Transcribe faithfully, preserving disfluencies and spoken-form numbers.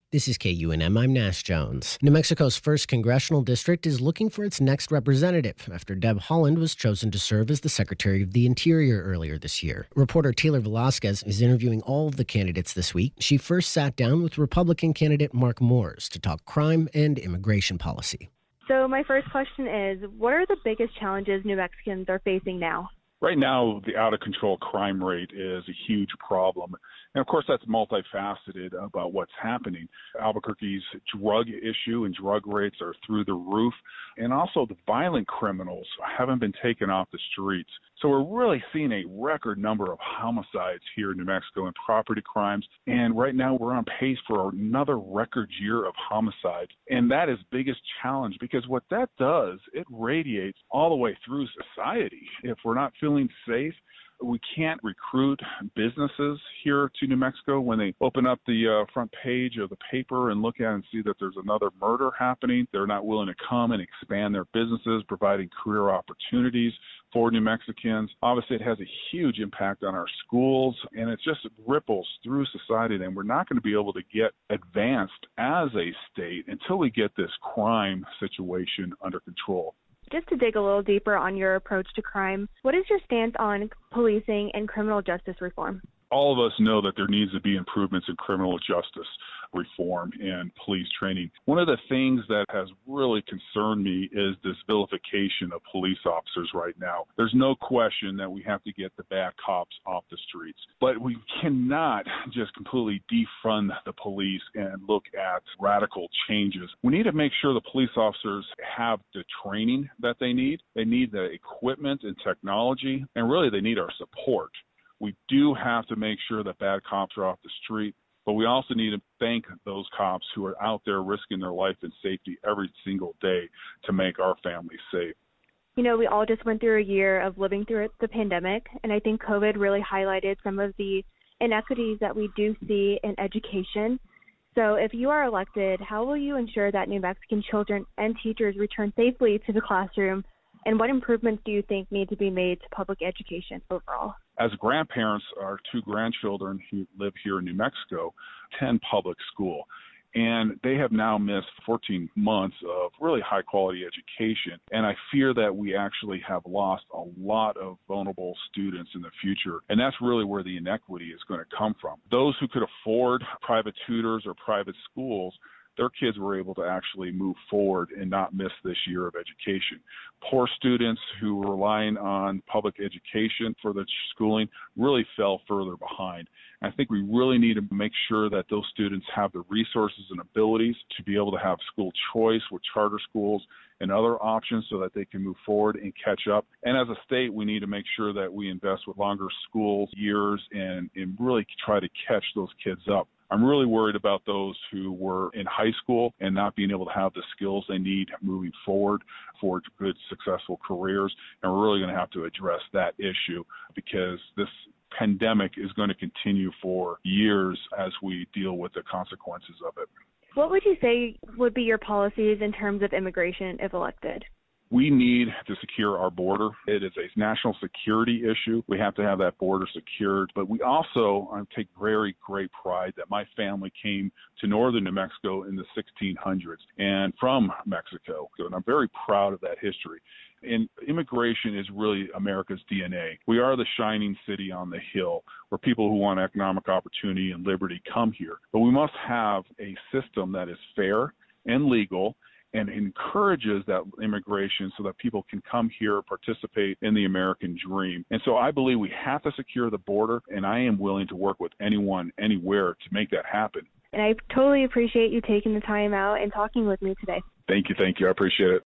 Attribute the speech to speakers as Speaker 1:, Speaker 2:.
Speaker 1: This is K U N M. I'm Nash Jones. New Mexico's first congressional district is looking for its next representative after Deb Haaland was chosen to serve as the Secretary of the Interior earlier this year. Reporter Taylor Velasquez is interviewing all of the candidates this week. She first sat down with Republican candidate Mark Moores to talk crime and immigration policy.
Speaker 2: So my first question is, what are the biggest challenges New Mexicans are facing now?
Speaker 3: Right now, the out-of-control crime rate is a huge problem. And, of course, that's multifaceted about what's happening. Albuquerque's drug issue and drug rates are through the roof. And also the violent criminals haven't been taken off the streets. So we're really seeing a record number of homicides here in New Mexico and property crimes. And right now we're on pace for another record year of homicides. And that is biggest challenge because what that does, it radiates all the way through society. If we're not feeling safe, we can't recruit businesses here to New Mexico when they open up the uh, front page of the paper and look at it and see that there's another murder happening. They're not willing to come and expand their businesses, providing career opportunities for New Mexicans. Obviously, it has a huge impact on our schools, and it just ripples through society. And we're not going to be able to get advanced as a state until we get this crime situation under control.
Speaker 2: Just to dig a little deeper on your approach to crime, what is your stance on policing and criminal justice reform?
Speaker 3: All of us know that there needs to be improvements in criminal justice reform and police training. One of the things that has really concerned me is this vilification of police officers right now. There's no question that we have to get the bad cops off the streets, but we cannot just completely defund the police and look at radical changes. We need to make sure the police officers have the training that they need. They need the equipment and technology, and really they need our support. We do have to make sure that bad cops are off the street, but we also need to thank those cops who are out there risking their life and safety every single day to make our families safe.
Speaker 2: You know, we all just went through a year of living through the pandemic, and I think COVID really highlighted some of the inequities that we do see in education. So if you are elected, how will you ensure that New Mexican children and teachers return safely to the classroom? And what improvements do you think need to be made to public education overall?
Speaker 3: As grandparents, our two grandchildren who live here in New Mexico attend public school, and they have now missed fourteen months of really high-quality education. And I fear that we actually have lost a lot of vulnerable students in the future, and that's really where the inequity is going to come from. Those who could afford private tutors or private schools, their kids were able to actually move forward and not miss this year of education. Poor students who were relying on public education for their schooling really fell further behind. And I think we really need to make sure that those students have the resources and abilities to be able to have school choice with charter schools and other options so that they can move forward and catch up. And as a state, we need to make sure that we invest with longer school years and, and really try to catch those kids up. I'm really worried about those who were in high school and not being able to have the skills they need moving forward for good, successful careers. And we're really going to have to address that issue because this pandemic is going to continue for years as we deal with the consequences of it.
Speaker 2: What would you say would be your policies in terms of immigration if elected?
Speaker 3: We need to secure our border. It is a national security issue. We have to have that border secured. But we also um, take very great pride that my family came to northern New Mexico in the sixteen hundreds and from Mexico. And I'm very proud of that history. And immigration is really America's D N A. We are the shining city on the hill where people who want economic opportunity and liberty come here. But we must have a system that is fair and legal and encourages that immigration so that people can come here, participate in the American dream. And so I believe we have to secure the border, and I am willing to work with anyone, anywhere to make that happen.
Speaker 2: And I totally appreciate you taking the time out and talking with me today.
Speaker 3: Thank you. Thank you. I appreciate it.